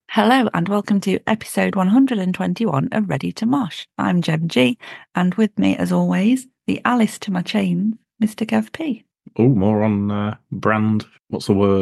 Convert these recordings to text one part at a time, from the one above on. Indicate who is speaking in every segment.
Speaker 1: Hello and welcome to episode 121 of Ready to Mosh. I'm Gem G, and with me, as always, the Alice to my chains, Mr. Kev P.
Speaker 2: Oh, more on brand. What's the word?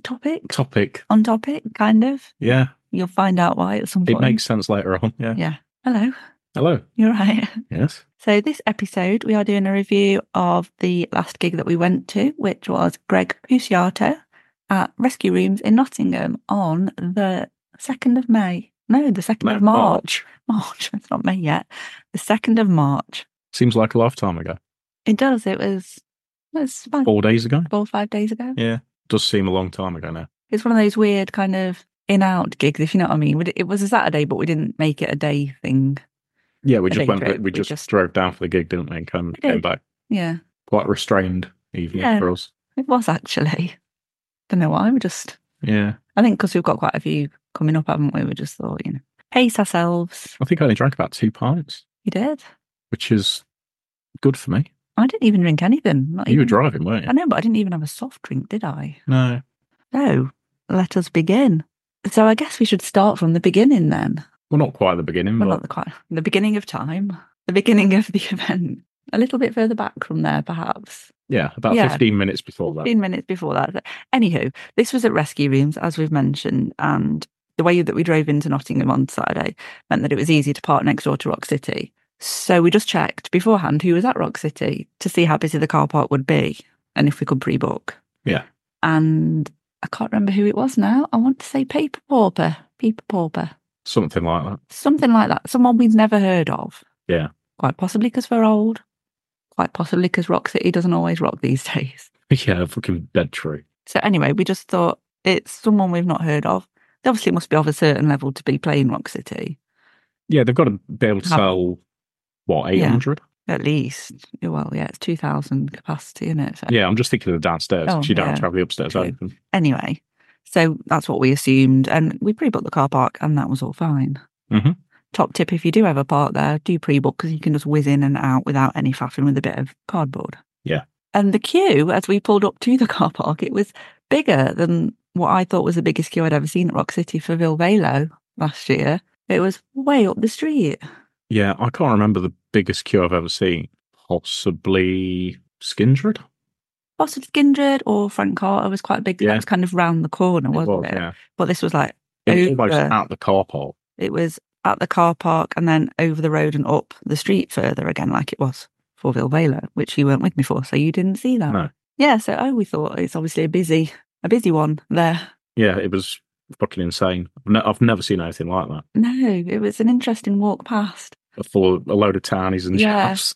Speaker 1: Topic. On topic, kind of.
Speaker 2: Yeah.
Speaker 1: You'll find out why at some point.
Speaker 2: It makes sense later on. Yeah.
Speaker 1: Yeah. Hello.
Speaker 2: Hello.
Speaker 1: You're right.
Speaker 2: Yes.
Speaker 1: So this episode, we are doing a review of the last gig that we went to, which was Greg Puciato at Rescue Rooms in Nottingham on the 2nd of May. No, the 2nd of March. March. It's not May yet. The 2nd of March.
Speaker 2: Seems like a lifetime ago.
Speaker 1: It does. It was about
Speaker 2: 4 days ago.
Speaker 1: 4 or 5 days ago.
Speaker 2: Yeah. Does seem a long time ago now.
Speaker 1: It's one of those weird kind of in-out gigs, if you know what I mean. It was a Saturday, but we didn't make it a day thing.
Speaker 2: Yeah, we just drove down for the gig, didn't we? And came back.
Speaker 1: Yeah.
Speaker 2: Quite a restrained evening for us.
Speaker 1: It was actually. Don't know why.
Speaker 2: Yeah.
Speaker 1: I think because we've got quite a few coming up, haven't we? We just thought, pace ourselves.
Speaker 2: I think I only drank about 2 pints.
Speaker 1: You did?
Speaker 2: Which is good for me.
Speaker 1: I didn't even drink anything.
Speaker 2: You were driving, weren't you?
Speaker 1: I know, but I didn't even have a soft drink, did I?
Speaker 2: No.
Speaker 1: So, let us begin. So I guess we should start from the beginning then.
Speaker 2: Well, not quite the beginning.
Speaker 1: Well, not quite. The beginning of time. The beginning of the event. A little bit further back from there, perhaps.
Speaker 2: Yeah, about 15 minutes before that.
Speaker 1: 15 minutes before that. Anywho, this was at Rescue Rooms, as we've mentioned, and the way that we drove into Nottingham on Saturday meant that it was easy to park next door to Rock City. So we just checked beforehand who was at Rock City to see how busy the car park would be and if we could pre-book.
Speaker 2: Yeah.
Speaker 1: And I can't remember who it was now. I want to say Paper Pauper.
Speaker 2: Something like that.
Speaker 1: Something like that. Someone we'd never heard of.
Speaker 2: Yeah.
Speaker 1: Quite possibly because we're old. Quite possibly because Rock City doesn't always rock these days.
Speaker 2: Yeah, fucking dead true.
Speaker 1: So anyway, we just thought it's someone we've not heard of. They obviously must be of a certain level to be playing Rock City.
Speaker 2: Yeah, they've got to be able to sell, 800?
Speaker 1: Yeah, at least. Well, yeah, it's 2,000 capacity, isn't it? So.
Speaker 2: Yeah, I'm just thinking of the downstairs. You don't have to have the upstairs open.
Speaker 1: Anyway, so that's what we assumed. And we pre-booked the car park and that was all fine.
Speaker 2: Mm-hmm.
Speaker 1: Top tip, if you do ever park there, do pre-book because you can just whiz in and out without any faffing with a bit of cardboard.
Speaker 2: Yeah.
Speaker 1: And the queue, as we pulled up to the car park, it was bigger than what I thought was the biggest queue I'd ever seen at Rock City for Vil Velo last year. It was way up the street.
Speaker 2: Yeah, I can't remember the biggest queue I've ever seen. Possibly Skindred?
Speaker 1: Possibly Skindred or Frank Carter was quite big. Yeah. That was kind of round the corner, wasn't it?
Speaker 2: Yeah.
Speaker 1: But this was like
Speaker 2: almost at the car park.
Speaker 1: It was at the car park and then over the road and up the street further again, like it was for Vil Velo, which you weren't with me for, so you didn't see that.
Speaker 2: No.
Speaker 1: Yeah, so we thought it's obviously a busy one there.
Speaker 2: Yeah, it was fucking insane. I've never seen anything like that.
Speaker 1: No, it was an interesting walk past.
Speaker 2: Full of a load of townies and chaps.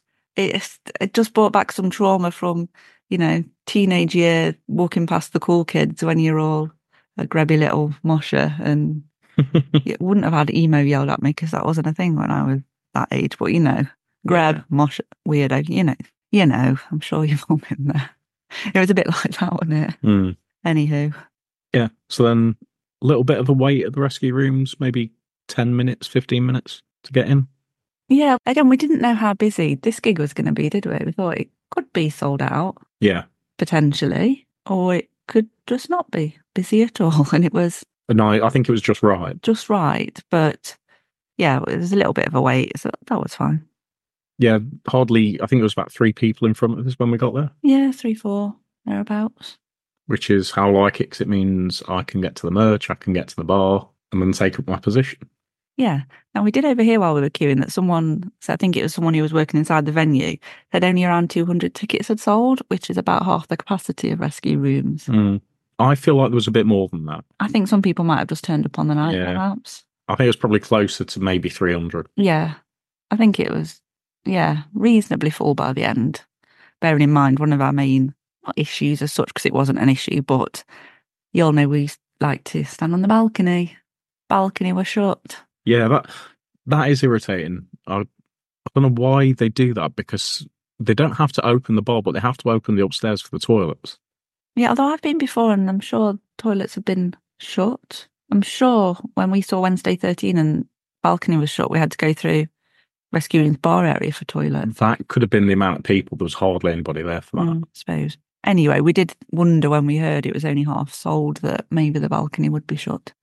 Speaker 1: It just brought back some trauma from, teenage year walking past the cool kids when you're all a grubby little mosher, and you wouldn't have had emo yelled at me because that wasn't a thing when I was that age. But grab, mosh, weirdo, I'm sure you've all been there. It was a bit like that, wasn't it?
Speaker 2: Mm.
Speaker 1: Anywho.
Speaker 2: Yeah, so then a little bit of a wait at the Rescue Rooms, maybe 10 minutes, 15 minutes to get in.
Speaker 1: Yeah, again, we didn't know how busy this gig was going to be, did we? We thought it could be sold out.
Speaker 2: Yeah.
Speaker 1: Potentially. Or it could just not be busy at all. And it was...
Speaker 2: No, I think it was just right.
Speaker 1: Just right. But yeah, it was a little bit of a wait, so that was fine.
Speaker 2: Yeah, hardly... I think there was about 3 people in front of us when we got there.
Speaker 1: Yeah, 3, 4, thereabouts.
Speaker 2: Which is how I like it, because it means I can get to the merch, I can get to the bar, and then take up my position.
Speaker 1: Yeah. Now, we did overhear while we were queuing that someone, so I think it was someone who was working inside the venue, said only around 200 tickets had sold, which is about half the capacity of Rescue Rooms.
Speaker 2: Mm. I feel like there was a bit more than that.
Speaker 1: I think some people might have just turned up on the night, perhaps.
Speaker 2: I think it was probably closer to maybe 300.
Speaker 1: Yeah. I think it was, reasonably full by the end. Bearing in mind, one of our main, not issues as such, because it wasn't an issue, but you all know we like to stand on the balcony. Balcony was shut.
Speaker 2: Yeah, that is irritating. I don't know why they do that, because they don't have to open the bar, but they have to open the upstairs for the toilets.
Speaker 1: Yeah, although I've been before and I'm sure toilets have been shut. I'm sure when we saw Wednesday 13 and balcony was shut, we had to go through Rescue Rooms bar area for toilets.
Speaker 2: That could have been the amount of people. There was hardly anybody there for that.
Speaker 1: I suppose. Anyway, we did wonder when we heard it was only half sold that maybe the balcony would be shut.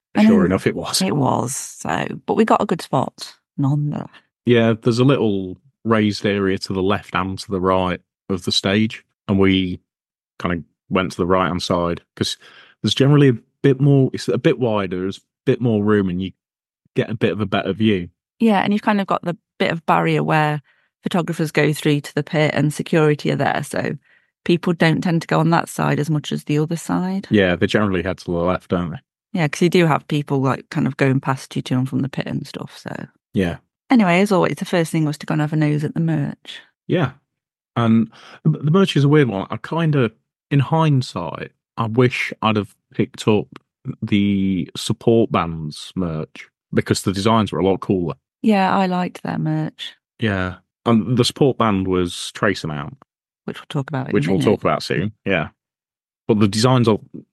Speaker 1: I
Speaker 2: Sure
Speaker 1: know
Speaker 2: enough, it was.
Speaker 1: it was. So, but we got a good spot nonetheless.
Speaker 2: Yeah, there's a little raised area to the left and to the right of the stage, and we kind of went to the right hand side because there's generally a bit more. It's a bit wider. There's a bit more room, and you get a bit of a better view.
Speaker 1: Yeah, and you've kind of got the bit of barrier where photographers go through to the pit and security are there, so people don't tend to go on that side as much as the other side.
Speaker 2: Yeah, they generally head to the left, don't they?
Speaker 1: Yeah, because you do have people like kind of going past you to and from the pit and stuff. So
Speaker 2: Yeah,
Speaker 1: anyway, as always, the first thing was to go and have a nose at the merch.
Speaker 2: yeah. And the merch is a weird one. I kind of, in hindsight, I wish I'd have picked up the support bands merch because the designs were a lot cooler.
Speaker 1: Yeah, I liked their merch,
Speaker 2: Yeah. And the support band was Trace Amount,
Speaker 1: which we'll talk about in
Speaker 2: which
Speaker 1: a
Speaker 2: we'll
Speaker 1: minute.
Speaker 2: talk about soon. Yeah. But the design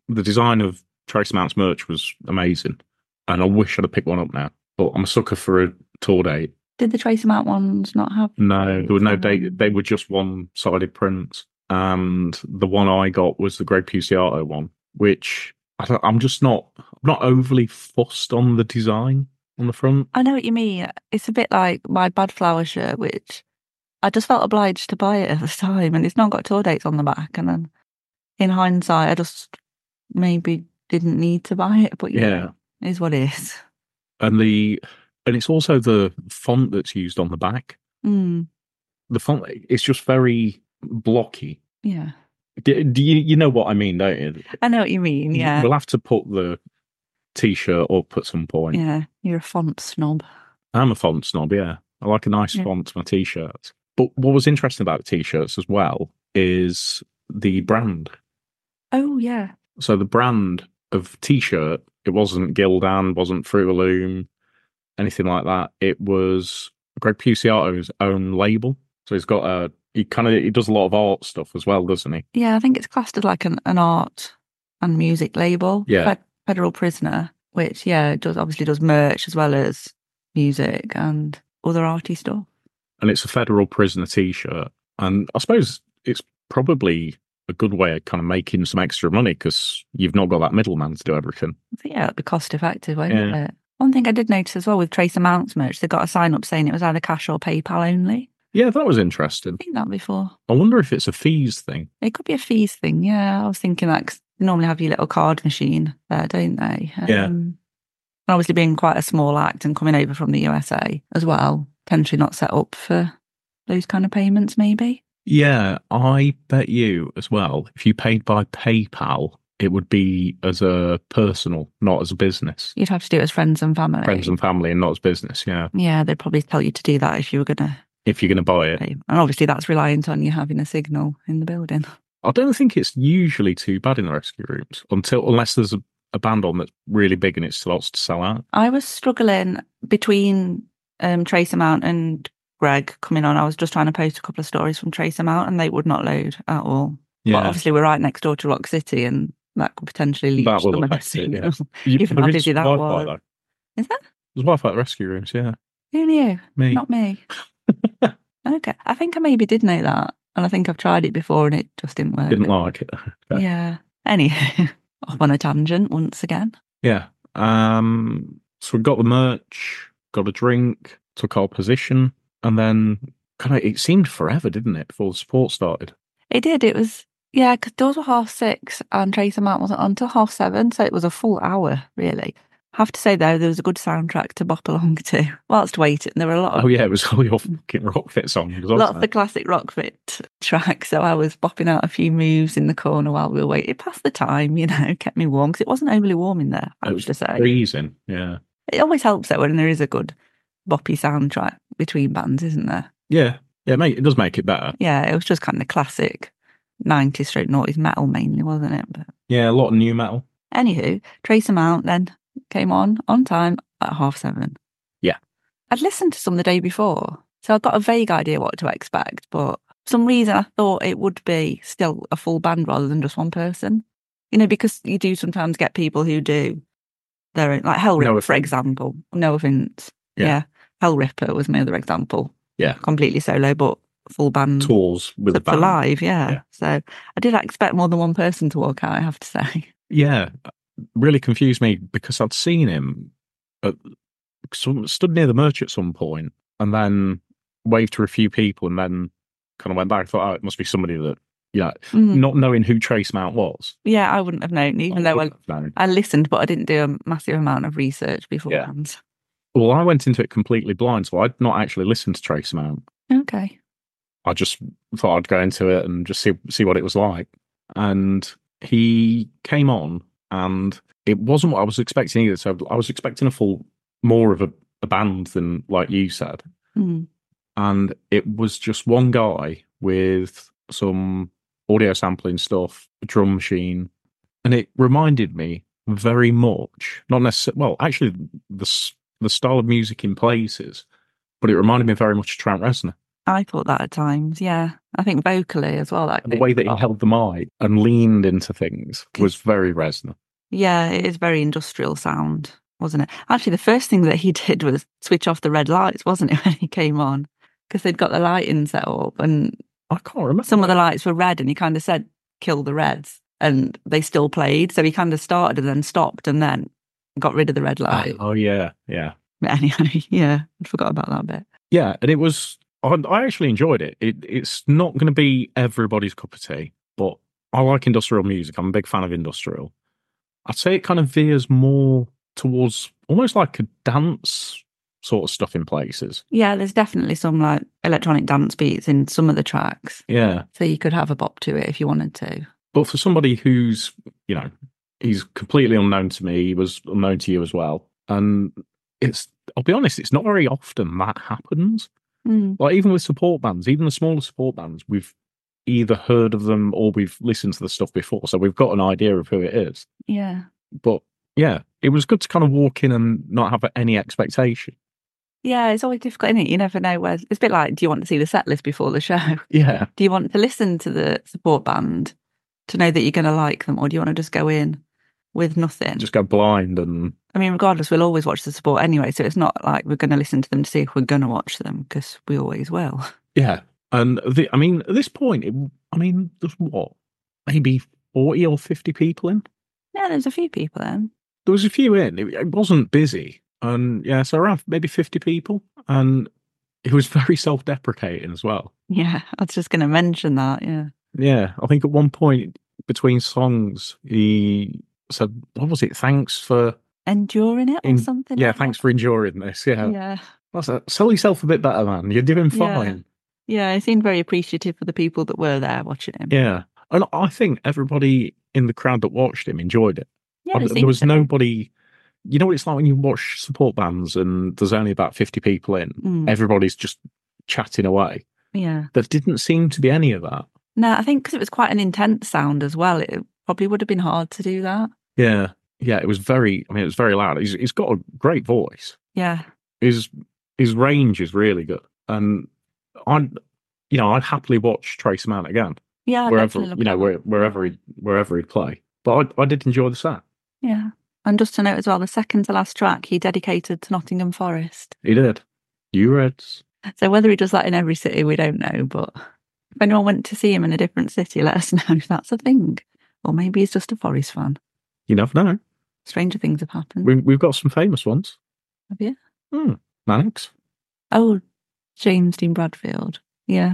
Speaker 2: of Trace Amount's merch was amazing. And I wish I'd have picked one up now. But I'm a sucker for a tour date.
Speaker 1: Did the Trace Amount ones not have?
Speaker 2: No, there were no date. They were just one-sided prints. And the one I got was the Greg Puciato one, which I'm not overly fussed on the design on the front.
Speaker 1: I know what you mean. It's a bit like my Bad Flower shirt, which I just felt obliged to buy it at the time, and it's not got tour dates on the back. And then in hindsight, I just maybe didn't need to buy it, but
Speaker 2: Yeah.
Speaker 1: it is what it is.
Speaker 2: And it's also the font that's used on the back.
Speaker 1: Mm,
Speaker 2: The font, it's just very blocky.
Speaker 1: yeah.
Speaker 2: Do you know what I mean, don't you?
Speaker 1: I know what you mean, yeah.
Speaker 2: We'll have to put the t-shirt up at some point.
Speaker 1: Yeah, you're a font snob.
Speaker 2: I'm a font snob, yeah. I like a nice font to my t-shirts. But what was interesting about the t-shirts as well is the brand.
Speaker 1: Oh, yeah.
Speaker 2: So the brand of t-shirt, it wasn't Gildan, wasn't Fruit of the Loom, anything like that. It was Greg Puciato's own label. So he does a lot of art stuff as well, doesn't he?
Speaker 1: Yeah, I think it's classed as like an art and music label.
Speaker 2: Yeah.
Speaker 1: Federal Prisoner, which, obviously does merch as well as music and other arty stuff.
Speaker 2: And it's a Federal Prisoner t-shirt. And I suppose it's probably a good way of kind of making some extra money because you've not got that middleman to do everything.
Speaker 1: So, yeah, it'd be cost effective, won't it? One thing I did notice as well with Trace Amounts merch, they got a sign up saying it was either cash or PayPal only.
Speaker 2: Yeah, that was interesting.
Speaker 1: I've seen that before.
Speaker 2: I wonder if it's a fees thing.
Speaker 1: It could be a fees thing, yeah. I was thinking that 'cause they normally have your little card machine there, don't they?
Speaker 2: Yeah.
Speaker 1: And obviously being quite a small act and coming over from the USA as well, potentially not set up for those kind of payments maybe.
Speaker 2: Yeah, I bet you as well, if you paid by PayPal, it would be as a personal, not as a business.
Speaker 1: You'd have to do it as friends and family.
Speaker 2: Friends and family and not as business, yeah.
Speaker 1: Yeah, they'd probably tell you to do that if you were going to.
Speaker 2: If you're going to buy it.
Speaker 1: Pay. And obviously that's reliant on you having a signal in the building.
Speaker 2: I don't think it's usually too bad in the rescue rooms unless there's a band on that's really big and it starts to sell out.
Speaker 1: I was struggling between Trace Amount and Greg coming on. I was just trying to post a couple of stories from Trace Amount and they would not load at all.
Speaker 2: Yeah.
Speaker 1: But obviously we're right next door to Rock City and that could potentially lead to some of the signal. Even how busy that was.
Speaker 2: Though.
Speaker 1: Is that?
Speaker 2: There's Wi-Fi at the rescue rooms, yeah.
Speaker 1: Who knew?
Speaker 2: Me.
Speaker 1: Not me. Okay. I think I maybe did know that. And I think I've tried it before and it just didn't work.
Speaker 2: Didn't like it.
Speaker 1: Okay. Yeah. Anyway, off on a tangent once again.
Speaker 2: Yeah. So we got the merch, got a drink, took our position, and then it seemed forever, didn't it, before the support started?
Speaker 1: It did. It was, yeah, because doors were 6:30 and Trace Amount wasn't on until 7:30, so it was a full hour, really. I have to say, though, there was a good soundtrack to bop along to whilst waiting. There were a lot of...
Speaker 2: Oh, yeah, it was all your fucking Rockfit songs.
Speaker 1: Lots of the classic Rockfit tracks, so I was bopping out a few moves in the corner while we were waiting. It passed the time, kept me warm, because it wasn't overly warm in there, I have to say.
Speaker 2: Freezing, yeah.
Speaker 1: It always helps, though, when there is a good boppy soundtrack between bands, isn't there?
Speaker 2: Yeah, mate, it does make it better.
Speaker 1: Yeah, it was just kind of classic 90s/noughties metal mainly, wasn't it? But...
Speaker 2: yeah, a lot of new metal.
Speaker 1: Anywho, Trace Amount then came on time at 7:30.
Speaker 2: Yeah.
Speaker 1: I'd listened to some the day before, so I got a vague idea what to expect, but for some reason I thought it would be still a full band rather than just one person. Because you do sometimes get people who do their own, like Hell Ripper, for example. No offence. Yeah. Hell Ripper was my other example.
Speaker 2: Yeah.
Speaker 1: Completely solo, but full band.
Speaker 2: Tours with a band.
Speaker 1: For live, yeah. So I did expect more than one person to walk out, I have to say.
Speaker 2: Yeah. really confused me because I'd seen him at, stood near the merch at some point and then waved to a few people and then kind of went back. I thought, oh, it must be somebody that, not knowing who Trace Mount was.
Speaker 1: Yeah, I wouldn't have known, even though I listened, but I didn't do a massive amount of research beforehand.
Speaker 2: Yeah. Well, I went into it completely blind, so I'd not actually listened to Trace Mount.
Speaker 1: Okay.
Speaker 2: I just thought I'd go into it and just see what it was like. And he came on, and it wasn't what I was expecting either. So I was expecting more of a band than like you said.
Speaker 1: Mm.
Speaker 2: And it was just one guy with some audio sampling stuff, a drum machine, and it reminded me very much, not necessarily, well, actually the style of music in places, but it reminded me very much of Trent Reznor.
Speaker 1: I thought that at times, yeah. I think vocally as well.
Speaker 2: The way that he held the mic and leaned into things was very Reznor.
Speaker 1: Yeah, it is very industrial sound, wasn't it? Actually, the first thing that he did was switch off the red lights, wasn't it, when he came on? Because they'd got the lighting set up and
Speaker 2: I can't remember.
Speaker 1: Some of the lights were red and he kind of said, kill the reds. And they still played. So he kind of started and then stopped and then got rid of the red light.
Speaker 2: Oh, yeah, yeah.
Speaker 1: But anyway, yeah, I forgot about that bit.
Speaker 2: Yeah, and it was... I actually enjoyed it. It's not going to be everybody's cup of tea, but I like industrial music. I'm a big fan of industrial. I'd say it kind of veers more towards almost like a dance sort of stuff in places.
Speaker 1: Yeah, there's definitely some like electronic dance beats in some of the tracks.
Speaker 2: Yeah.
Speaker 1: So you could have a bop to it if you wanted to.
Speaker 2: But for somebody who's, he's completely unknown to me, he was unknown to you as well. And I'll be honest, it's not very often that happens. Like even with support bands, even the smaller support bands, we've either heard of them or we've listened to the stuff before, so we've got an idea of who it is.
Speaker 1: Yeah.
Speaker 2: But yeah, it was good to kind of walk in and not have any expectation.
Speaker 1: Yeah, it's always difficult, isn't it? You never know where. It's a bit like, do you want to see the set list before the show?
Speaker 2: Yeah.
Speaker 1: Do you want to listen to the support band to know that you're going to like them, or do you want to just go in with nothing?
Speaker 2: Just go blind and...
Speaker 1: I mean, regardless, we'll always watch the support anyway, so it's not like we're going to listen to them to see if we're going to watch them, because we always will.
Speaker 2: Yeah. And at this point, there's what? Maybe 40 or 50 people in?
Speaker 1: Yeah, there's a few people in.
Speaker 2: There was a few in. It wasn't busy. And yeah, so around maybe 50 people. And it was very self-deprecating as well.
Speaker 1: Yeah, I was just going to mention that, yeah.
Speaker 2: Yeah, I think at one point between songs, he said, what was it? Thanks for...
Speaker 1: enduring it or something?
Speaker 2: Yeah, thanks for enduring this. Yeah.
Speaker 1: Yeah.
Speaker 2: That's it. Sell yourself a bit better, man. You're doing fine.
Speaker 1: Yeah, he seemed very appreciative for the people that were there watching him.
Speaker 2: Yeah. And I think everybody in the crowd that watched him enjoyed it.
Speaker 1: Yeah,
Speaker 2: there was nobody... You know what it's like when you watch support bands and there's only about 50 people in? Everybody's just chatting away.
Speaker 1: Yeah.
Speaker 2: There didn't seem to be any of that.
Speaker 1: No, I think because it was quite an intense sound as well, it probably would have been hard to do that.
Speaker 2: Yeah. Yeah, it was very loud. He's got a great voice.
Speaker 1: Yeah.
Speaker 2: His range is really good. And I'd happily watch Trace Mount again.
Speaker 1: Yeah,
Speaker 2: wherever he'd play. But I did enjoy the set.
Speaker 1: Yeah. And just to note as well, the second to last track he dedicated to Nottingham Forest.
Speaker 2: He did. You Reds.
Speaker 1: So whether he does that in every city, we don't know. But if anyone went to see him in a different city, let us know if that's a thing. Or maybe he's just a Forest fan.
Speaker 2: You never know.
Speaker 1: Stranger things have happened.
Speaker 2: We've got some famous ones.
Speaker 1: Have you?
Speaker 2: Mannix.
Speaker 1: Oh, James Dean Bradfield. Yeah.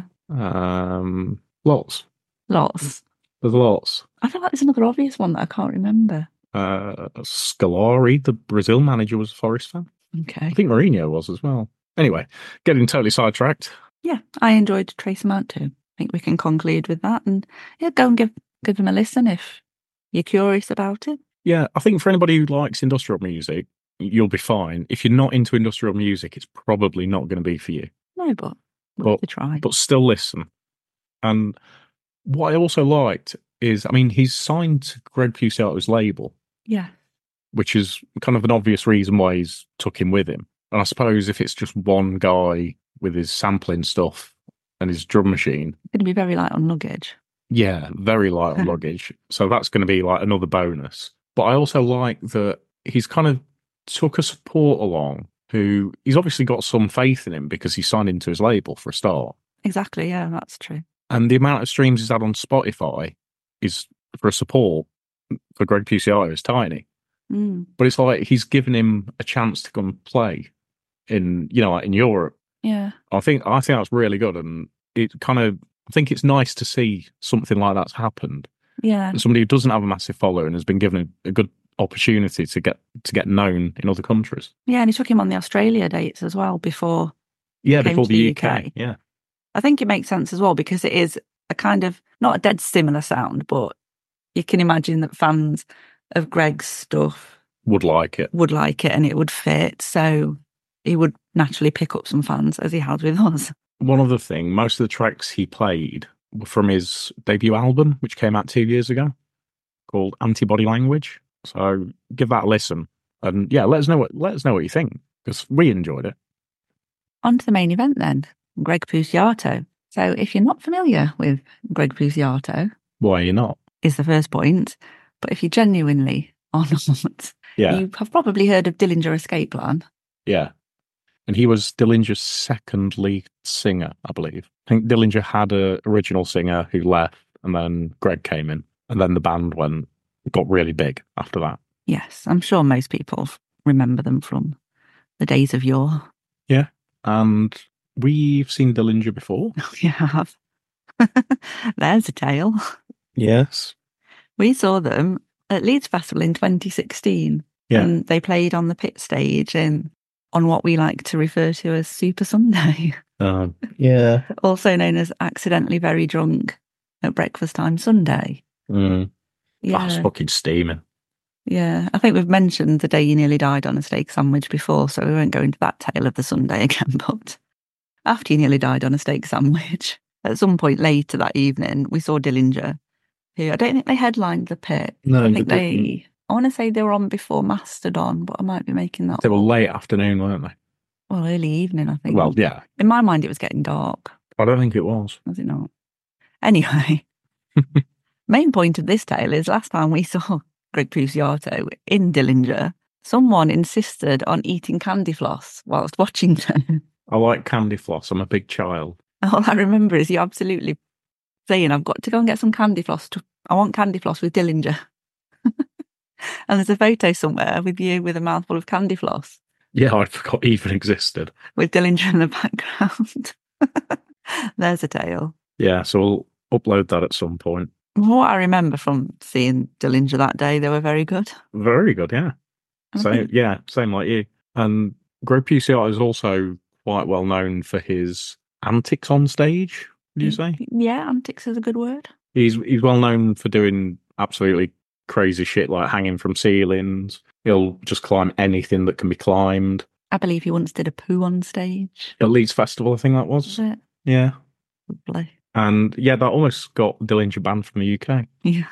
Speaker 2: Lots.
Speaker 1: Lots.
Speaker 2: There's lots.
Speaker 1: I feel like there's another obvious one that I can't remember.
Speaker 2: Scolari, the Brazil manager, was a Forest fan.
Speaker 1: Okay.
Speaker 2: I think Mourinho was as well. Anyway, getting totally sidetracked.
Speaker 1: Yeah, I enjoyed Trace Mount too. I think we can conclude with that, and yeah, go and give them a listen if you're curious about it.
Speaker 2: Yeah, I think for anybody who likes industrial music, you'll be fine. If you're not into industrial music, it's probably not going to be for you.
Speaker 1: No, but worth a try.
Speaker 2: But still listen. And what I also liked is, he's signed to Greg Puciato's label.
Speaker 1: Yeah.
Speaker 2: Which is kind of an obvious reason why he's took him with him. And I suppose if it's just one guy with his sampling stuff and his drum machine...
Speaker 1: It's going to be very light on luggage.
Speaker 2: Yeah, very light on luggage. So that's going to be like another bonus. But I also like that he's kind of took a support along who... He's obviously got some faith in him because he's signed into his label for a start.
Speaker 1: Exactly, yeah, that's true.
Speaker 2: And the amount of streams he's had on Spotify is, for a support, for Greg Puciato, is tiny.
Speaker 1: Mm.
Speaker 2: But it's like he's given him a chance to come and play in, like in Europe.
Speaker 1: Yeah.
Speaker 2: I think that's really good, and it kind of, I think it's nice to see something like that's happened.
Speaker 1: Yeah.
Speaker 2: And somebody who doesn't have a massive following has been given a good opportunity to get known in other countries.
Speaker 1: Yeah, and he took him on the Australia dates as well before.
Speaker 2: Yeah,
Speaker 1: came
Speaker 2: before
Speaker 1: to
Speaker 2: the
Speaker 1: the
Speaker 2: UK.
Speaker 1: UK.
Speaker 2: Yeah.
Speaker 1: I think it makes sense as well because it is a kind of not a dead similar sound, but you can imagine that fans of Greg's stuff
Speaker 2: Would like it.
Speaker 1: and it would fit. So he would naturally pick up some fans as he has with us.
Speaker 2: One other thing, most of the tracks he played were from his debut album, which came out 2 years ago, called Antibody Language. So give that a listen, and yeah, let us know what you think, because we enjoyed it.
Speaker 1: On to the main event then, Greg Puciato. So if you're not familiar with Greg Puciato,
Speaker 2: Why are you not?
Speaker 1: is the first point. But if you genuinely are not,
Speaker 2: Yeah,
Speaker 1: you have probably heard of Dillinger Escape Plan.
Speaker 2: yeah. And he was Dillinger's second lead singer, I believe. I think Dillinger had a original singer who left, and then Greg came in, and then the band got really big after that.
Speaker 1: Yes, I'm sure most people remember them from the days of yore.
Speaker 2: Yeah, and we've seen Dillinger before.
Speaker 1: You have. There's a tale.
Speaker 2: Yes.
Speaker 1: We saw them at Leeds Festival in 2016.
Speaker 2: Yeah.
Speaker 1: And they played on the pit stage on what we like to refer to as Super Sunday.
Speaker 2: Yeah.
Speaker 1: Also known as Accidentally Very Drunk at Breakfast Time Sunday.
Speaker 2: Yeah.
Speaker 1: Yeah.
Speaker 2: That's fucking steaming.
Speaker 1: Yeah. I think we've mentioned the day you nearly died on a steak sandwich before, so we won't go into that tale of the Sunday again. But after you nearly died on a steak sandwich, at some point later that evening, we saw Dillinger, who I don't think they headlined the pit.
Speaker 2: No,
Speaker 1: I think I want to say they were on before Mastodon, but I might be making that
Speaker 2: They were
Speaker 1: up.
Speaker 2: late afternoon, weren't they?
Speaker 1: Well, early evening, I think.
Speaker 2: Well, yeah.
Speaker 1: In my mind, it was getting dark.
Speaker 2: I don't think it was.
Speaker 1: Was it not? Anyway, main point of this tale is last time we saw Greg Puciato in Dillinger, someone insisted on eating candy floss whilst watching them.
Speaker 2: I like candy floss. I'm a big child.
Speaker 1: All I remember is you absolutely saying, I've got to go and get some candy floss. I want candy floss with Dillinger. And there's a photo somewhere with you with a mouthful of candy floss.
Speaker 2: Yeah, I forgot it even existed.
Speaker 1: With Dillinger in the background. There's a tale.
Speaker 2: Yeah, so we'll upload that at some point.
Speaker 1: What I remember from seeing Dillinger that day, they were very good.
Speaker 2: Very good, yeah. Same like you. And Greg Puciato is also quite well known for his antics on stage, would you say?
Speaker 1: Yeah, antics is a good word.
Speaker 2: He's well known for doing absolutely crazy shit like hanging from ceilings. He'll just climb anything that can be climbed.
Speaker 1: I believe he once did a poo on stage.
Speaker 2: At Leeds Festival, I think that was.
Speaker 1: Was it?
Speaker 2: Yeah.
Speaker 1: Lovely.
Speaker 2: And yeah, that almost got Dillinger banned from the UK.
Speaker 1: Yeah.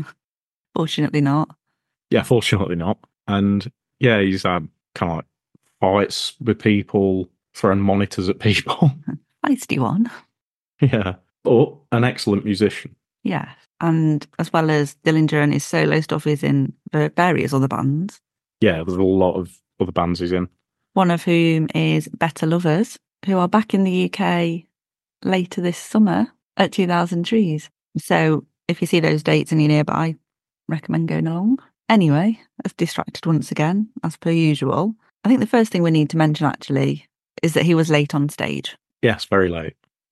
Speaker 1: Fortunately not.
Speaker 2: Yeah, fortunately not. And yeah, he's had kind of like fights with people, throwing monitors at people.
Speaker 1: Feisty one.
Speaker 2: Yeah. But an excellent musician.
Speaker 1: Yeah. And as well as Dillinger and his solo stuff, is in various other bands.
Speaker 2: Yeah, there's a lot of other bands he's in.
Speaker 1: One of whom is Better Lovers, who are back in the UK later this summer at 2000 Trees. So if you see those dates and you're nearby, recommend going along. Anyway, I've distracted once again, as per usual. I think the first thing we need to mention actually is that he was late on stage.
Speaker 2: Yes, very late.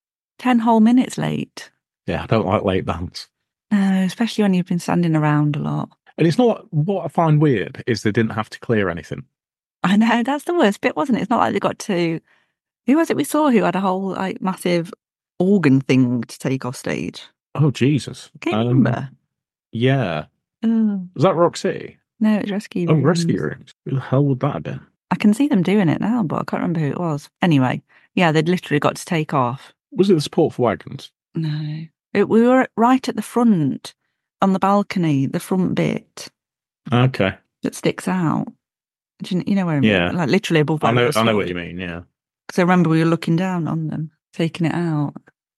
Speaker 1: 10 whole minutes late.
Speaker 2: Yeah, I don't like late bands.
Speaker 1: No, especially when you've been standing around a lot.
Speaker 2: And it's not, what I find weird is they didn't have to clear anything.
Speaker 1: I know, that's the worst bit, wasn't it? It's not like they got to... Who was it we saw who had a whole massive organ thing to take off stage?
Speaker 2: Oh, Jesus.
Speaker 1: Can you remember?
Speaker 2: Yeah.
Speaker 1: Oh.
Speaker 2: Was that Rock City?
Speaker 1: No, it's Rescue Rooms.
Speaker 2: Oh, Rescue Rooms. Who the hell would that have been?
Speaker 1: I can see them doing it now, but I can't remember who it was. Anyway, yeah, they'd literally got to take off.
Speaker 2: Was it the Support for Wagons?
Speaker 1: No. We were right at the front, on the balcony, the front bit.
Speaker 2: Okay.
Speaker 1: That sticks out. Do you know where I mean?
Speaker 2: Yeah.
Speaker 1: Like literally above
Speaker 2: I
Speaker 1: where
Speaker 2: know what you mean, yeah.
Speaker 1: Because I remember we were looking down on them, taking it out.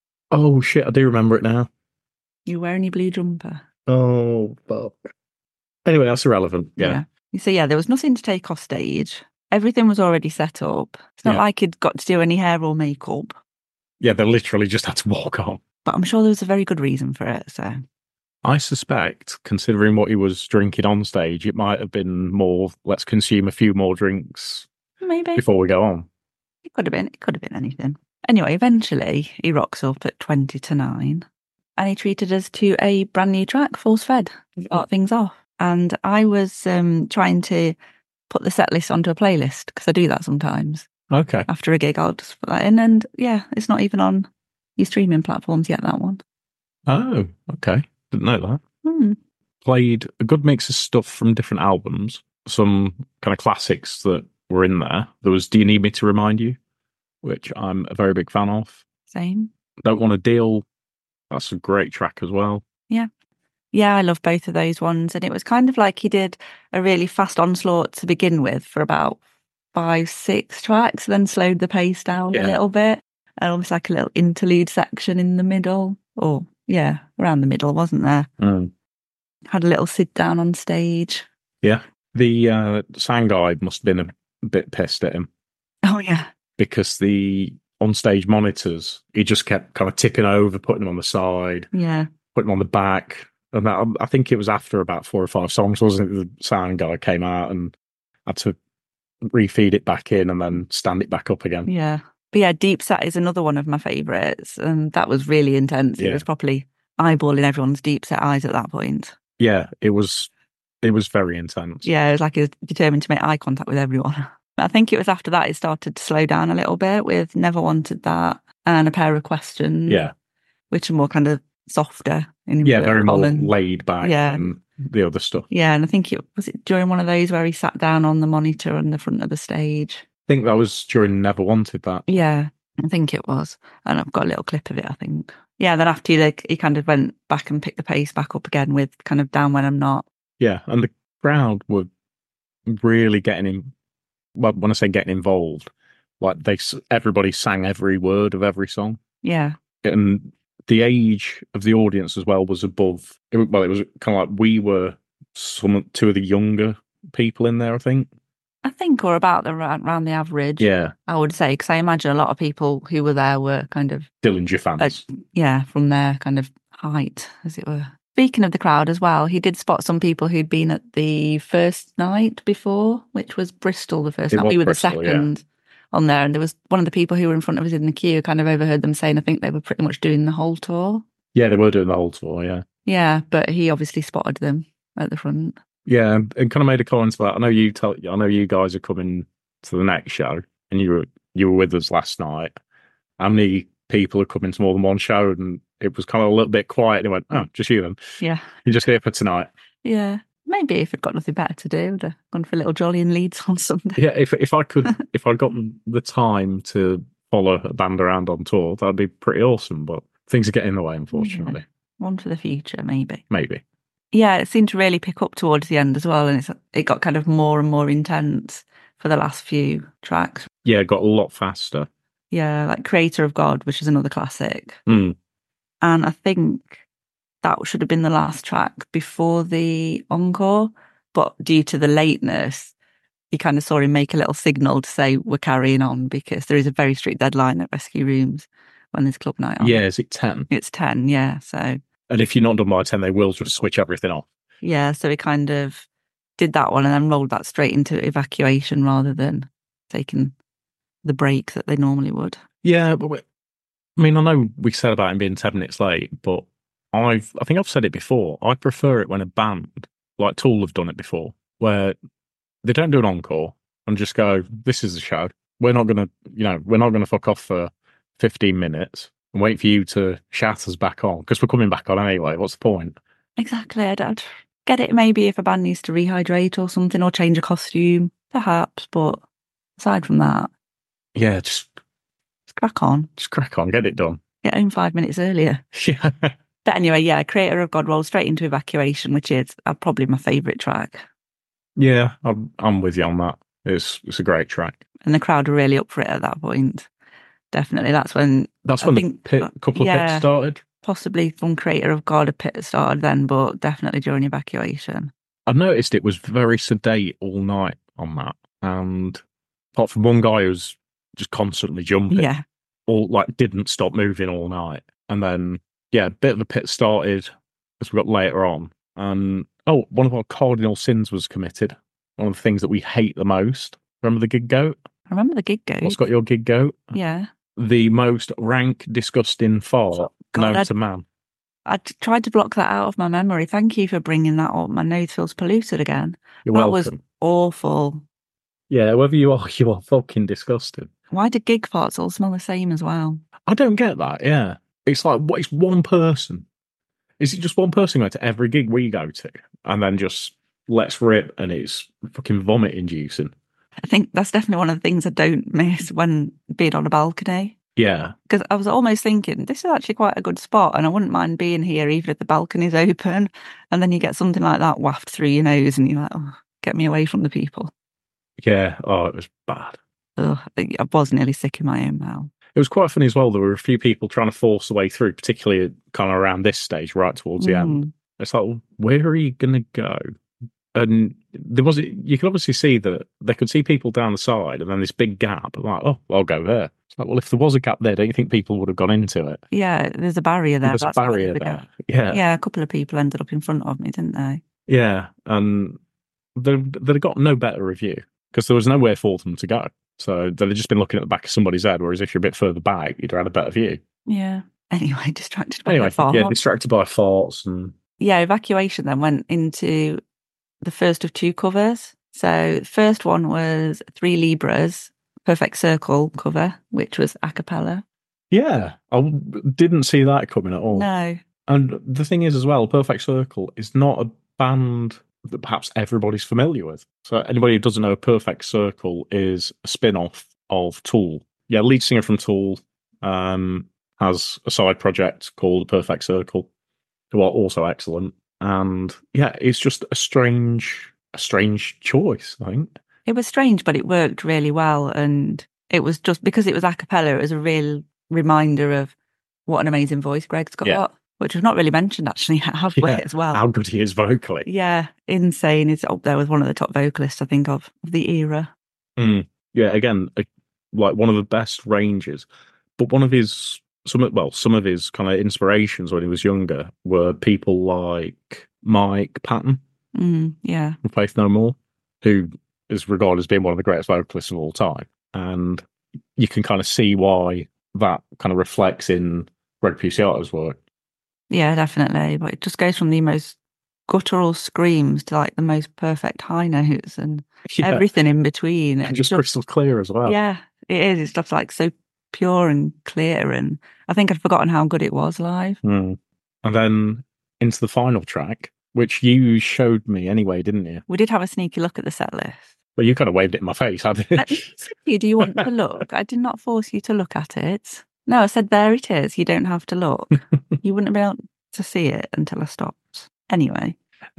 Speaker 2: Oh, shit, I do remember it now.
Speaker 1: You wearing your blue jumper?
Speaker 2: Oh, fuck. Anyway, that's irrelevant. Yeah.
Speaker 1: So, yeah, there was nothing to take off stage. Everything was already set up. It's not like he'd got to do any hair or makeup.
Speaker 2: Yeah, they literally just had to walk on.
Speaker 1: But I'm sure there was a very good reason for it, so...
Speaker 2: I suspect, considering what he was drinking on stage, it might have been more, let's consume a few more drinks
Speaker 1: Maybe.
Speaker 2: before we go on.
Speaker 1: It could have been. It could have been anything. Anyway, eventually he rocks up at 20 to 9 and he treated us to a brand new track, Force Fed, to start things off. And I was trying to put the set list onto a playlist because I do that sometimes.
Speaker 2: Okay.
Speaker 1: After a gig, I'll just put that in. And yeah, it's not even on your streaming platforms yet, that one.
Speaker 2: Oh, okay. Didn't know that.
Speaker 1: Hmm.
Speaker 2: Played a good mix of stuff from different albums, some kind of classics that were in there. There was Do You Need Me to Remind You, which I'm a very big fan of.
Speaker 1: Same.
Speaker 2: Don't Want to Deal. That's a great track as well.
Speaker 1: Yeah, I love both of those ones. And it was kind of like he did a really fast onslaught to begin with for about 5, 6 tracks, then slowed the pace down a little bit. And almost like a little interlude section in the middle. Or, yeah, around the middle, wasn't there?
Speaker 2: Mm.
Speaker 1: Had a little sit down on stage.
Speaker 2: Yeah. The sound guy must have been a bit pissed at him.
Speaker 1: Oh, yeah.
Speaker 2: Because the on-stage monitors, he just kept kind of tipping over, putting them on the side,
Speaker 1: Yeah.
Speaker 2: putting them on the back. And that, I think it was after about 4 or 5 songs, wasn't it? The sound guy came out and had to refeed it back in and then stand it back up again.
Speaker 1: Yeah. But yeah, Deep Set is another one of my favourites. And that was really intense.
Speaker 2: Yeah.
Speaker 1: It was probably eyeballing everyone's deep set eyes at that point.
Speaker 2: Yeah, it was very intense.
Speaker 1: Yeah, it was like he was determined to make eye contact with everyone. I think it was after that it started to slow down a little bit with Never Wanted That and A Pair of Questions.
Speaker 2: Yeah.
Speaker 1: Which are more kind of softer.
Speaker 2: Very more laid back than the other stuff.
Speaker 1: Yeah, and I think it was during one of those where he sat down on the monitor on the front of the stage.
Speaker 2: I think that was during Never Wanted That.
Speaker 1: Yeah, I think it was. And I've got a little clip of it, I think. Yeah, then after he kind of went back and picked the pace back up again with kind of Down When I'm Not.
Speaker 2: Yeah, and the crowd were really getting in. Well, when I say getting involved, like everybody sang every word of every song.
Speaker 1: Yeah.
Speaker 2: And the age of the audience as well was above. It was kind of like we were two of the younger people in there, I think.
Speaker 1: Or about around the average.
Speaker 2: Yeah.
Speaker 1: I would say, because I imagine a lot of people who were there were kind of
Speaker 2: Dillinger fans.
Speaker 1: From their kind of height, as it were. Speaking of the crowd as well, he did spot some people who'd been at the first night before, which was Bristol the first night. We were Bristol, the second on there, and there was one of the people who were in front of us in the queue kind of overheard them saying I think they were pretty much doing the whole tour.
Speaker 2: Yeah, they were doing the whole tour, yeah.
Speaker 1: Yeah, but he obviously spotted them at the front.
Speaker 2: Yeah, and kind of made a comment to that. I know you guys are coming to the next show, and you were with us last night. How many people are coming to more than one show? And it was kind of a little bit quiet. And he went, "Oh, just you then?
Speaker 1: Yeah,
Speaker 2: you're just here for tonight."
Speaker 1: Yeah, maybe if I'd got nothing better to do, I'd have gone for a little jolly in Leeds on Sunday.
Speaker 2: Yeah, if I could, if I'd got the time to follow a band around on tour, that'd be pretty awesome. But things are getting in the way, unfortunately.
Speaker 1: Yeah. One for the future, maybe.
Speaker 2: Maybe.
Speaker 1: Yeah, it seemed to really pick up towards the end as well, and it got kind of more and more intense for the last few tracks.
Speaker 2: Yeah, it got a lot faster.
Speaker 1: Yeah, like Creator of God, which is another classic.
Speaker 2: Mm.
Speaker 1: And I think that should have been the last track before the encore, but due to the lateness, you kind of saw him make a little signal to say we're carrying on because there is a very strict deadline at Rescue Rooms when there's club night on.
Speaker 2: Yeah, is it 10?
Speaker 1: It's 10, yeah. So.
Speaker 2: And if you're not done by 10, they will just switch everything off.
Speaker 1: Yeah, so he kind of did that one and then rolled that straight into Evacuation rather than taking the break that they normally would.
Speaker 2: Yeah, but I know we said about him being 10 minutes late, but I think I've said it before. I prefer it when a band, like Tool have done it before, where they don't do an encore and just go, "This is the show. We're not going to fuck off for 15 minutes and wait for you to shout us back on because we're coming back on anyway. What's the point?"
Speaker 1: Exactly. I'd get it maybe if a band needs to rehydrate or something or change a costume, perhaps. But aside from that,
Speaker 2: yeah, just
Speaker 1: crack on.
Speaker 2: Just crack on. Get it done.
Speaker 1: Get home 5 minutes earlier.
Speaker 2: Yeah.
Speaker 1: But anyway, yeah, Creator of God rolled straight into Evacuation, which is probably my favourite track.
Speaker 2: Yeah, I'm with you on that. It's a great track.
Speaker 1: And the crowd were really up for it at that point. Definitely. That's when
Speaker 2: the couple of pits started.
Speaker 1: Possibly from Creator of God, a pit started then, but definitely during Evacuation.
Speaker 2: I noticed it was very sedate all night on that. And apart from one guy who was just constantly jumping.
Speaker 1: Yeah.
Speaker 2: Didn't stop moving all night. And then, yeah, a bit of a pit started as we got later on. And one of our cardinal sins was committed. One of the things that we hate the most. Remember the gig goat?
Speaker 1: I remember the gig goat.
Speaker 2: What's got your gig goat?
Speaker 1: Yeah.
Speaker 2: The most rank, disgusting fart known to man.
Speaker 1: I tried to block that out of my memory. Thank you for bringing that up. My nose feels polluted again.
Speaker 2: You're
Speaker 1: that
Speaker 2: welcome.
Speaker 1: Was awful.
Speaker 2: Yeah, whoever you are fucking disgusting.
Speaker 1: Why do gig farts all smell the same as well?
Speaker 2: I don't get that, yeah. It's like, what? It's one person. Is it just one person going to every gig we go to and then just lets rip and it's fucking vomit inducing?
Speaker 1: I think that's definitely one of the things I don't miss when being on a balcony.
Speaker 2: Yeah.
Speaker 1: Because I was almost thinking, this is actually quite a good spot and I wouldn't mind being here even if the balcony's open. And then you get something like that waft through your nose and you're like, oh, get me away from the people.
Speaker 2: Yeah. Oh, it was bad.
Speaker 1: Ugh, I was nearly sick in my own mouth.
Speaker 2: It was quite funny as well. There were a few people trying to force the way through, particularly kind of around this stage, right towards the end. It's like, well, where are you going to go? And you could obviously see that they could see people down the side and then this big gap. I'm like, oh, I'll go there. It's like, well, if there was a gap there, don't you think people would have gone into it?
Speaker 1: Yeah, there's a barrier there.
Speaker 2: There's a barrier there. Yeah.
Speaker 1: Yeah, a couple of people ended up in front of me, didn't they?
Speaker 2: Yeah, and they'd got no better review because there was nowhere for them to go. So they'd just been looking at the back of somebody's head, whereas if you're a bit further back, you'd have had a better view.
Speaker 1: Yeah. Anyway, distracted by farts.
Speaker 2: Yeah, distracted by farts. And
Speaker 1: yeah, evacuation then went into the first of two covers. So the first one was Three Libras, Perfect Circle cover, which was a cappella.
Speaker 2: Yeah, I didn't see that coming at all.
Speaker 1: No.
Speaker 2: And the thing is as well, Perfect Circle is not a band that perhaps everybody's familiar with. So anybody who doesn't know, Perfect Circle is a spin-off of Tool. Yeah, lead singer from Tool has a side project called Perfect Circle, who are also excellent. And yeah, it's just a strange choice, I think.
Speaker 1: It was strange, but it worked really well. And it was just because it was a cappella, it was a real reminder of what an amazing voice Greg's got, which was not really mentioned actually, have we, as well.
Speaker 2: How good he is vocally.
Speaker 1: Yeah, insane. He's up there with one of the top vocalists, I think, of the era.
Speaker 2: Yeah, again, like one of the best ranges. But one of his some of his kind of inspirations when he was younger were people like Mike Patton,
Speaker 1: yeah,
Speaker 2: from Faith No More, who is regarded as being one of the greatest vocalists of all time. And you can kind of see why that kind of reflects in Greg Puciato's work.
Speaker 1: Yeah, definitely. But it just goes from the most guttural screams to like the most perfect high notes and everything in between.
Speaker 2: And just crystal clear as well.
Speaker 1: Yeah, it is. It's just like so pure and clear. And I think I'd forgotten how good it was live.
Speaker 2: And then into the final track, which you showed me anyway, didn't you?
Speaker 1: We did have a sneaky look at the set list.
Speaker 2: Well, you kind of waved it in my face, hadn't
Speaker 1: you? Do you want to look? I did not force you to look at it. No, I said, there it is. You don't have to look. You wouldn't have been able to see it until I stopped. Anyway,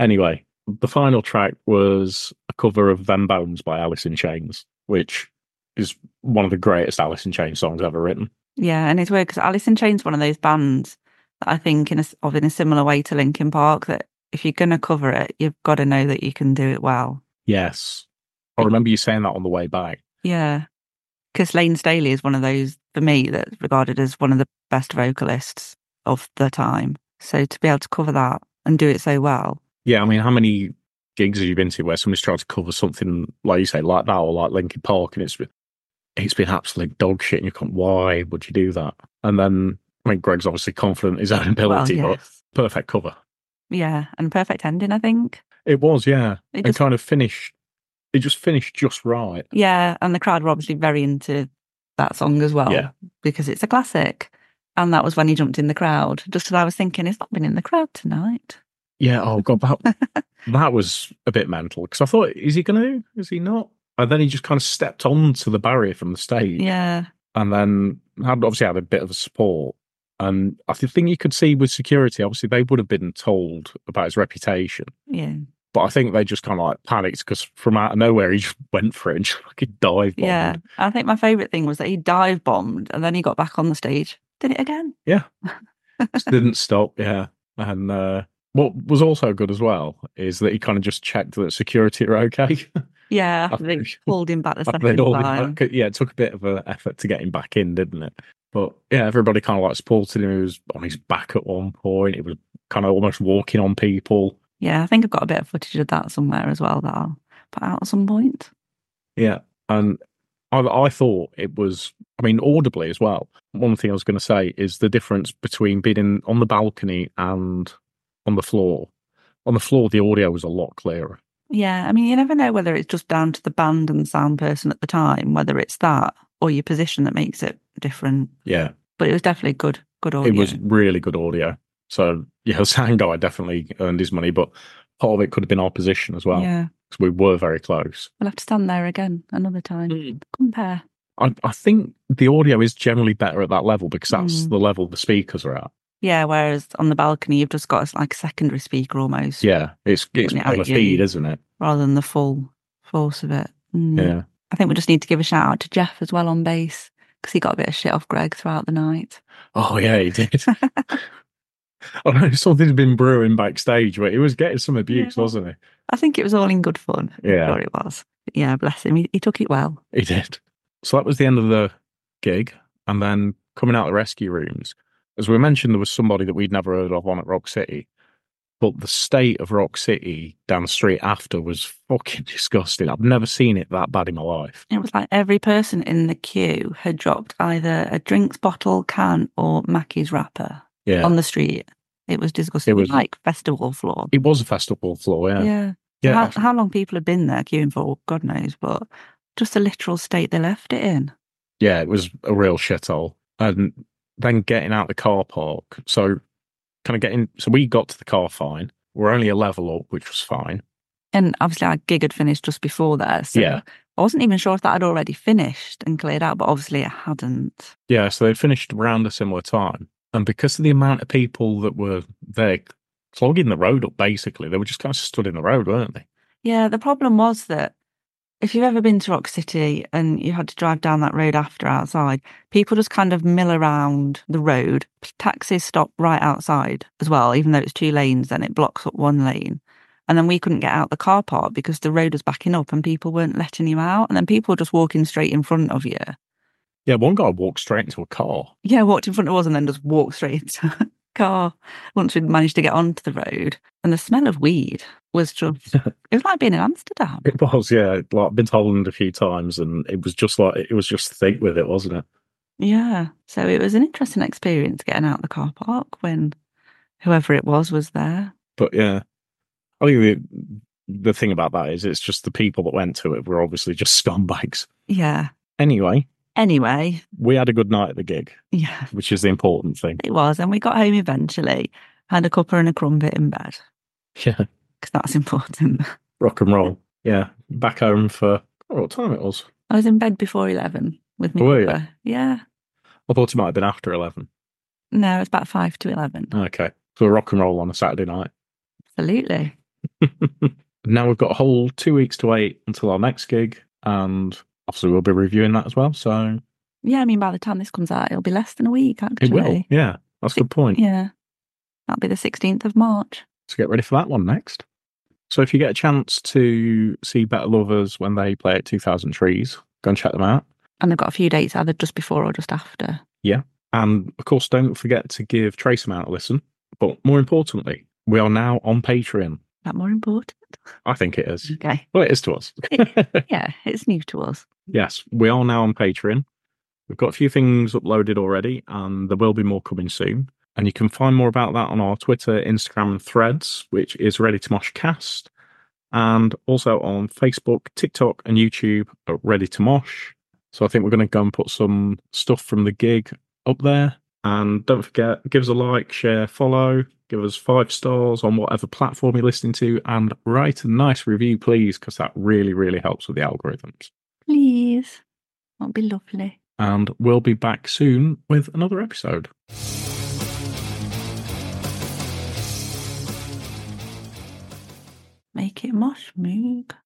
Speaker 2: the final track was a cover of Them Bones by Alice in Chains, which is one of the greatest Alice in Chains songs ever written.
Speaker 1: Yeah, and it's weird because Alice in Chains is one of those bands that I think in a similar way to Linkin Park, that if you're going to cover it, you've got to know that you can do it well.
Speaker 2: Yes. I remember you saying that on the way back.
Speaker 1: Yeah. Because Lane Staley is one of those, for me, that's regarded as one of the best vocalists of the time. So to be able to cover that and do it so well.
Speaker 2: Yeah, I mean, how many gigs have you been to where somebody's tried to cover something, like you say, like that, or like Linkin Park, and it's been absolute dog shit, and you can't, why would you do that? And then, I mean, Greg's obviously confident in his own ability, but perfect cover.
Speaker 1: Yeah, and perfect ending, I think.
Speaker 2: It was, yeah. It just finished just right.
Speaker 1: Yeah, and the crowd were obviously very into that song as well, because it's a classic. And that was when he jumped in the crowd. Just as I was thinking, he's not been in the crowd tonight.
Speaker 2: Yeah, oh God, that was a bit mental. Because I thought, is he going to? Is he not? And then he just kind of stepped onto the barrier from the stage.
Speaker 1: Yeah.
Speaker 2: And then obviously had a bit of a support. And I think you could see with security, obviously they would have been told about his reputation.
Speaker 1: Yeah.
Speaker 2: But I think they just kind of like panicked because from out of nowhere, he just went for it and just fucking dive bombed.
Speaker 1: Yeah. I think my favourite thing was that he dive bombed and then he got back on the stage. Did it again.
Speaker 2: Yeah. Just didn't stop. Yeah. And what was also good as well is that he kind of just checked that security are okay.
Speaker 1: Yeah. After they pulled him back the second time.
Speaker 2: Yeah. It took a bit of an effort to get him back in, didn't it? But yeah, everybody kind of like supported him. He was on his back at one point. It was kind of almost walking on people.
Speaker 1: Yeah, I think I've got a bit of footage of that somewhere as well that I'll put out at some point.
Speaker 2: Yeah. And I thought it was, I mean, audibly as well. One thing I was going to say is the difference between being on the balcony and on the floor. On the floor, the audio was a lot clearer.
Speaker 1: Yeah, I mean, you never know whether it's just down to the band and the sound person at the time, whether it's that or your position that makes it different.
Speaker 2: Yeah.
Speaker 1: But it was definitely good audio.
Speaker 2: It was really good audio. So, yeah, the sound guy definitely earned his money, but part of it could have been our position as well.
Speaker 1: Yeah.
Speaker 2: Because we were very close.
Speaker 1: We'll have to stand there again another time. Compare.
Speaker 2: I think the audio is generally better at that level because that's the level the speakers are at.
Speaker 1: Yeah, whereas on the balcony, you've just got like a secondary speaker almost.
Speaker 2: Yeah, it's on a feed, isn't it?
Speaker 1: Rather than the full force of it.
Speaker 2: Yeah.
Speaker 1: I think we just need to give a shout out to Jeff as well on bass because he got a bit of shit off Greg throughout the night.
Speaker 2: Oh, yeah, he did. I know something's been brewing backstage, but he was getting some abuse, wasn't he?
Speaker 1: I think it was all in good fun.
Speaker 2: Yeah.
Speaker 1: I'm sure it was. But yeah, bless him. He took it well.
Speaker 2: He did. So that was the end of the gig. And then coming out of the rescue rooms, as we mentioned, there was somebody that we'd never heard of on at Rock City. But the state of Rock City down the street after was fucking disgusting. I've never seen it that bad in my life.
Speaker 1: It was like every person in the queue had dropped either a drinks bottle, can, or Mackey's wrapper on the street. It was disgusting. It was like festival floor.
Speaker 2: It was a festival floor, yeah.
Speaker 1: Yeah. Yeah. How long people had been there queuing for, God knows, but just the literal state they left it in.
Speaker 2: Yeah, it was a real shithole. And then getting out the car park. So we got to the car fine. We're only a level up, which was fine.
Speaker 1: And obviously our gig had finished just before there. So
Speaker 2: yeah.
Speaker 1: I wasn't even sure if that had already finished and cleared out, but obviously it hadn't.
Speaker 2: Yeah, so they'd finished around a similar time. And because of the amount of people that were there clogging the road up, basically, they were just kind of stood in the road, weren't they?
Speaker 1: Yeah, the problem was that if you've ever been to Rock City and you had to drive down that road after outside, people just kind of mill around the road. Taxis stop right outside as well, even though it's 2 lanes, then it blocks up 1 lane. And then we couldn't get out the car park because the road was backing up and people weren't letting you out. And then people were just walking straight in front of you.
Speaker 2: Yeah, one guy walked straight into a car.
Speaker 1: Yeah, walked in front of us and then just walked straight into a car once we'd managed to get onto the road. And the smell of weed was just, it was like being in Amsterdam.
Speaker 2: It was, yeah. Like, I've been to Holland a few times and it was just thick with it, wasn't it?
Speaker 1: Yeah. So it was an interesting experience getting out the car park when whoever it was there.
Speaker 2: But yeah, I think the thing about that is it's just the people that went to it were obviously just scumbags.
Speaker 1: Yeah.
Speaker 2: Anyway, we had a good night at the gig.
Speaker 1: Yeah.
Speaker 2: Which is the important thing.
Speaker 1: It was. And we got home eventually, had a cuppa and a crumpet in bed.
Speaker 2: Yeah.
Speaker 1: Because that's important.
Speaker 2: Rock and roll. Yeah. Back home for, what time it was?
Speaker 1: I was in bed before 11 with me.
Speaker 2: Were you?
Speaker 1: Yeah.
Speaker 2: I thought it might have been after 11.
Speaker 1: No, it's about 5 to 11.
Speaker 2: Okay. So rock and roll on a Saturday night.
Speaker 1: Absolutely.
Speaker 2: Now we've got a whole 2 weeks to wait until our next gig. And obviously we'll be reviewing that as well. So
Speaker 1: yeah, I mean, by the time this comes out, it'll be less than a week, actually.
Speaker 2: It will, yeah. That's a good point.
Speaker 1: Yeah. That'll be the 16th of March.
Speaker 2: So get ready for that one next. So if you get a chance to see Better Lovers when they play at 2000 Trees, go and check them out.
Speaker 1: And they've got a few dates either just before or just after.
Speaker 2: Yeah. And of course, don't forget to give Trace Amount a listen. But more importantly, we are now on Patreon.
Speaker 1: Is that more important?
Speaker 2: I think it is.
Speaker 1: Okay.
Speaker 2: Well, it is to us.
Speaker 1: Yeah, it's new to us.
Speaker 2: Yes, we are now on Patreon. We've got a few things uploaded already, and there will be more coming soon. And you can find more about that on our Twitter, Instagram, and Threads, which is Ready to Mosh Cast. And also on Facebook, TikTok, and YouTube at Ready to Mosh. So I think we're going to go and put some stuff from the gig up there. And don't forget, give us a like, share, follow, give us 5 stars on whatever platform you're listening to, and write a nice review, please, because that really, really helps with the algorithms.
Speaker 1: Please. That'd be lovely.
Speaker 2: And we'll be back soon with another episode.
Speaker 1: Make it mosh, Moog.